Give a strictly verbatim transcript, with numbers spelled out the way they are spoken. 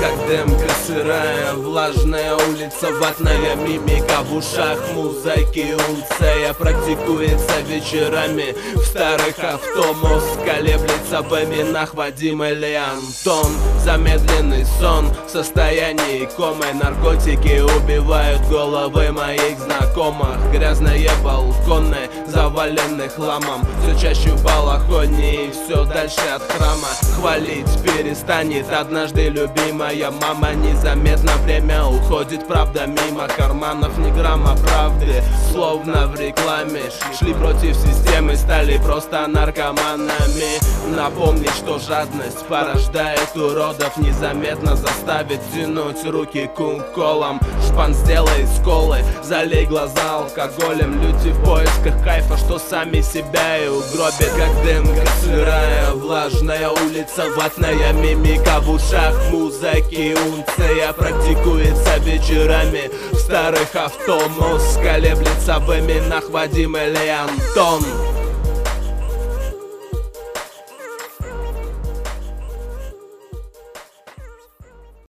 как дымка сырая, влажная улица, ватная мимика в ушах, музыки унция практикуется вечерами в старых авто. Мозг колеблется в именах Вадим или Антон. Замедленный сон в состоянии комы, наркотики убивают головы моих знакомых. Грязные балконы завалены хламом, все чаще в балахоне и все дальше от храма. Хвалить перестанет однажды любимая мама. Незаметно время уходит, правда мимо карманов, ни грамма правды, словно в рекламе. Шли против системы, стали просто наркоманами. Напомнить, что жадность порождает уродов, незаметно заставит тянуть руки к уколам. Шпан, сделай сколы, залей глаза алкоголем. Люди в поисках кайфа, что сами себя и угробят. Как дымка сырая, влажная улица, ватная мимика в ушах, музыки унция практикуется вечерами в старых авто. Мозг колеблется в именах Вадим или Антон.